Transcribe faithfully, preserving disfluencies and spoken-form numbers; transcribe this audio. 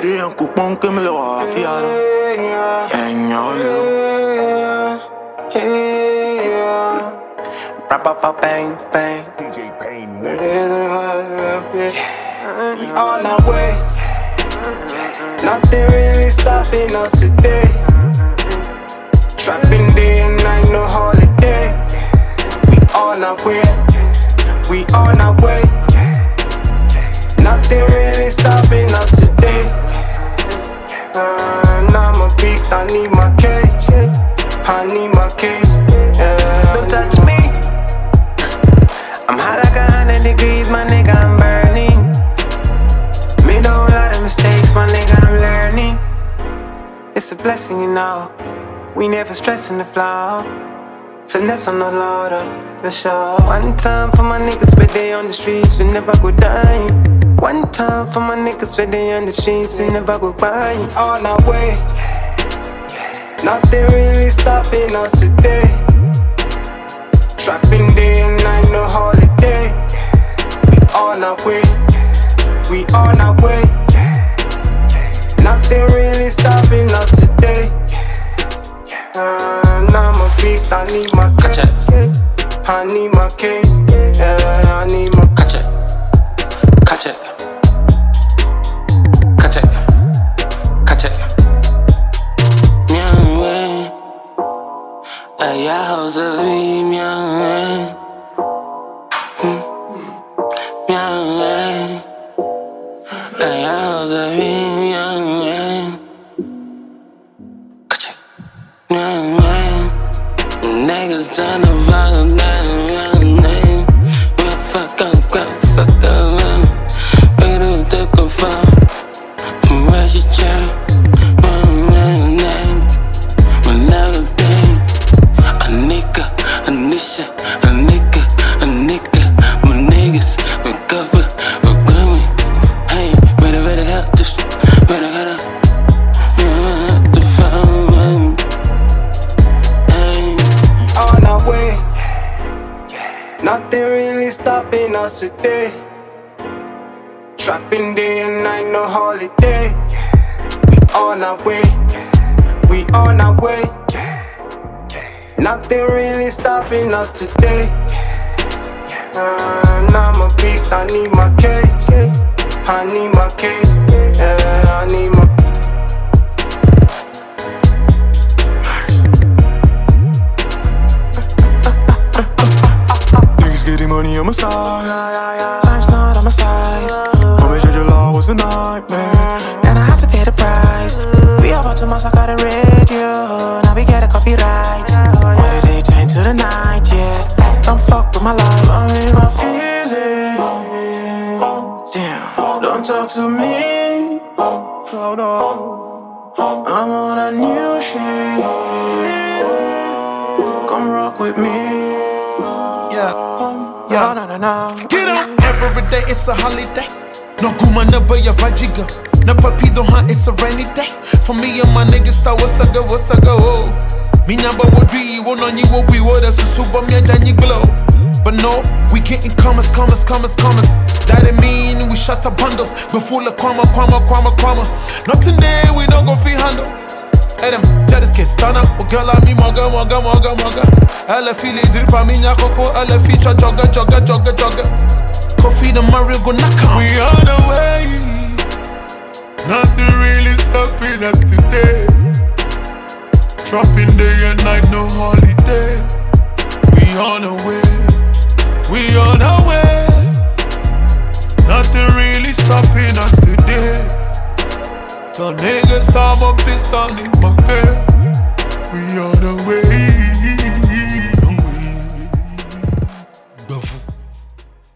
Eri un coupon que me lo va a fiar. Rap bang bang. D J Pain. We on our way. Nothing really stopping us today. Trapping day and night, no holiday. We on our way. We on our way. Nothing really stopping us today. Uh, now I'm a beast, I need my cage. I need my cage. Yeah. Don't touch me. I'm hot like a hundred degrees, my nigga, I'm burning. Made a whole lot of mistakes, my nigga, I'm learning. It's a blessing, you know. We never stressing the flow. Finesse on the loader, for sure. One time for my niggas, but they on the streets, we never go dying. One time for my niggas, but they on the streets, we never go buying. On our way. Nothing really stopping us today. Trapping day and night, no holiday. We on our way. We on our way. Nothing really stopping us today. Uh, now I'm a beast, I need my Catch it. I need my case. Yeah, I need my Catch it. Catch it. Catch it. Catch it. Meow way. Ay, I house of me, meow way. Meow way. Ay, I house of me, meow way. Catch it. Meow way. Niggas tryna fuck down, we fuck up, go fuck up. We do take a fall. Where's your chair? My nigga thing. A nigga, a nisha, a nigga, a nigga. My niggas, we cover, we going. Hey, better, better help this. Better get up. Yeah, the phone. Hey. on our way. Nothing really stopping us today. Trapping day and night, no holiday. We on our way. We on our way. Nothing really stopping us today. Uh, now I'm a beast, I need my cage. I need my cage. Yeah, I need my Getting money on my side, time's not on my side. Homie, your law was a nightmare, and I had to pay the price. We about to massacre the radio. Now we get a copyright. When the day turn to the night, yeah. Don't fuck with my life, I'm in my feelings. Damn, don't talk to me. Hold on, I'm on a new shit. Come rock with me. Yeah, no, no, no. Get up! Every day it's a holiday. No kuma never ya vajiga. Never pido ha, it's a rainy day. For me and my niggas, that was a go, what's a go. Me number would be one on you, what we would as a super me a glow. But no, we getting commas, commas, commas, commas. That it mean we shut up bundles. But full of kwama, kwama, kwama, kwama. Nothing there, we don't go fee handle. Adam, just get stand up, girl, I'm me, moga, moga, moga, moga. Ella feel it, drip on me, nyakoko, ella feature, jogger, jogger, jogger, jogger. Coffee, the Mario, go knock on. We on the way. Nothing really stopping us today. Dropping day and night, no holiday. We on the way. We on our way.